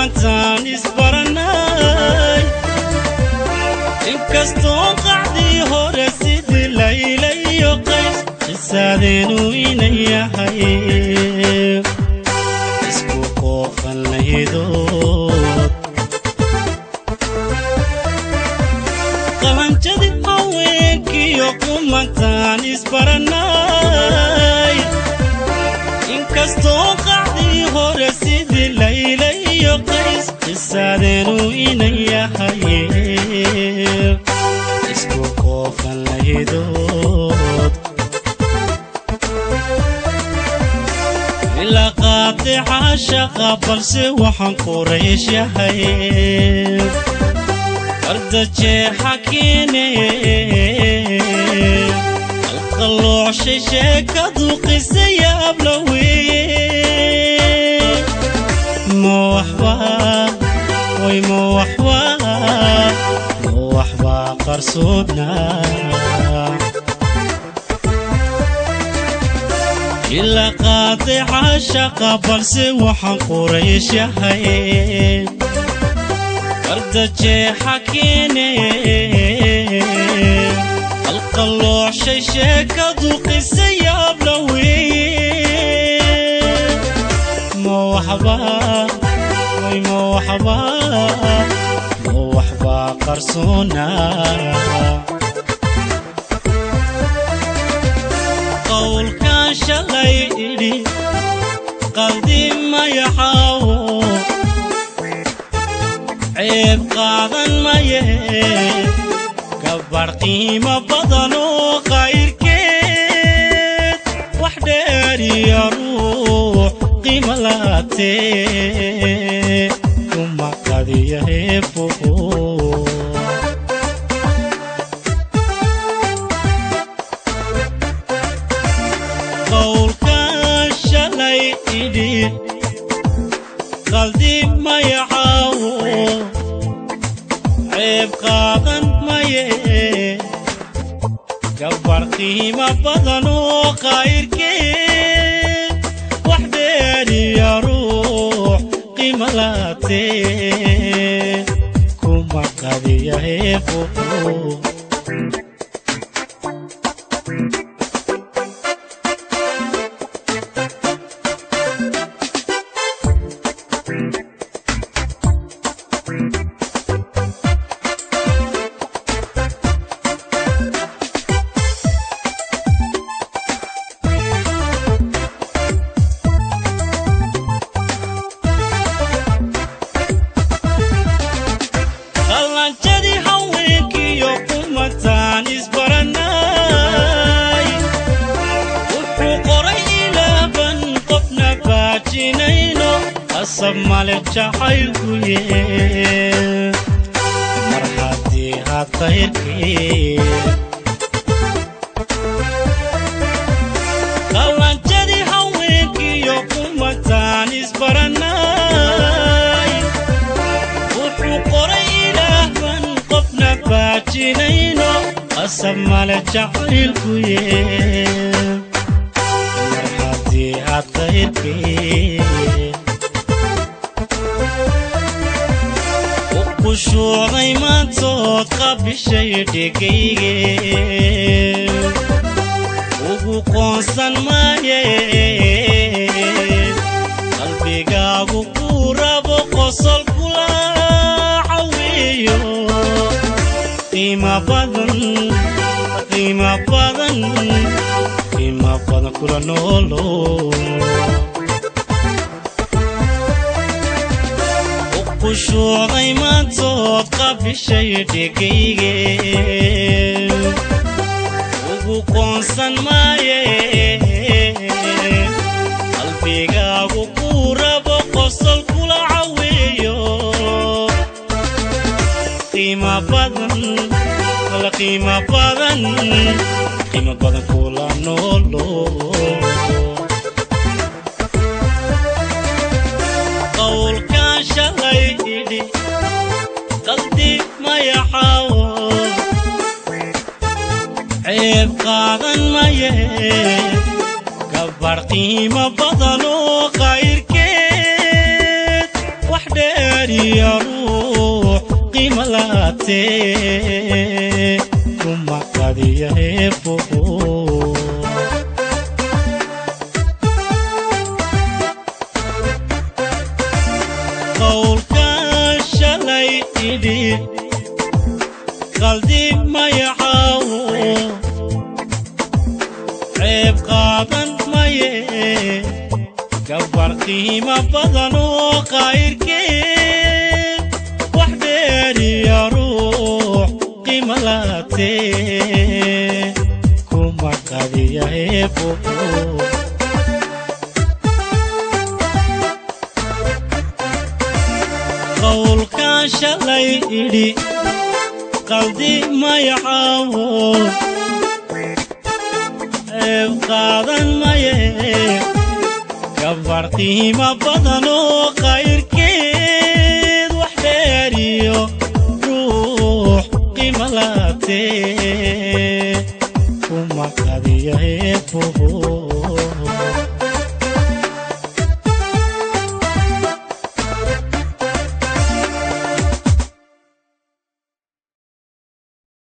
kumantaan isbaranay inkastoo qacdii hore sidii layla iyo qays qisaadeenu inay yahay isku qoofan lahidood qalanjadii haweenkiiyo kumantaan isbaranay inkastoo qacdii hore sidii layla iyo qays qisaadeenu inay yahay isku qoofan lahidood ilaa qaadica shaqa balse waxaan quraysh yahay arda jeexa keene alqaloocshay sheekadu qisa yaab la weeye moowaxba way moowaxba qarsoodna ilaa qaadica shaqa balse waxaan quraysh yahay arda jeexa keene alqaloocshay sheekadu qisa yaab la weeye moowaxba way moowaxba qarsoona qowlkan shalay idhi qaldi mayaxaawo ceeb qaadan maye gabar qiimo badan oo qayrkeed wax dheeriya ruux qiimo laatee kuma qadiya heefuhu qowlkan shalay idhi qaldi mayaxaawo ceeb qaadan maye gabar qiimo badan oo qayrkeed wax dheeriya ruux qiimo laatee kuma qadiya heefuhu مالك جحيلكو مرحبتي هاتخيركي قوان جدي هوينكي يوكومتان اسبرناي وحو قريلة من قفنا باجينينو قسم مالك جحيلكو مرحبتي هاتخيركي وشوعي ما توقع بشي دقيقي وقوصا ما قلبي قاقو قرب وقصل كلا عويو قيمة بدن كلا نولو وشوعي ما توقع بشي دقيقي وقوصا ما قلبي قاقو قرب وقصل كلا عويو قيمة بدن كلا نولو قول كان شغيدي قلبي ما يحاول عيب قاضن ما كبر قيمة بدن وغير كيد وحد وحداري روح قيمة لاتي كما قد يهفو قول كان شلي إيدي قلبي ما يعاو عيب قادن ما يه كبر قيمة بدن وغير كيف وحداري يا روح قيمة لاتي كما قد يهفو قول كان شلي إيدي قلبي ما يعاون قادن ما يه كبر قيمة بدن وغير كيد وحداري روح قيمة لاتي وما قد يهفو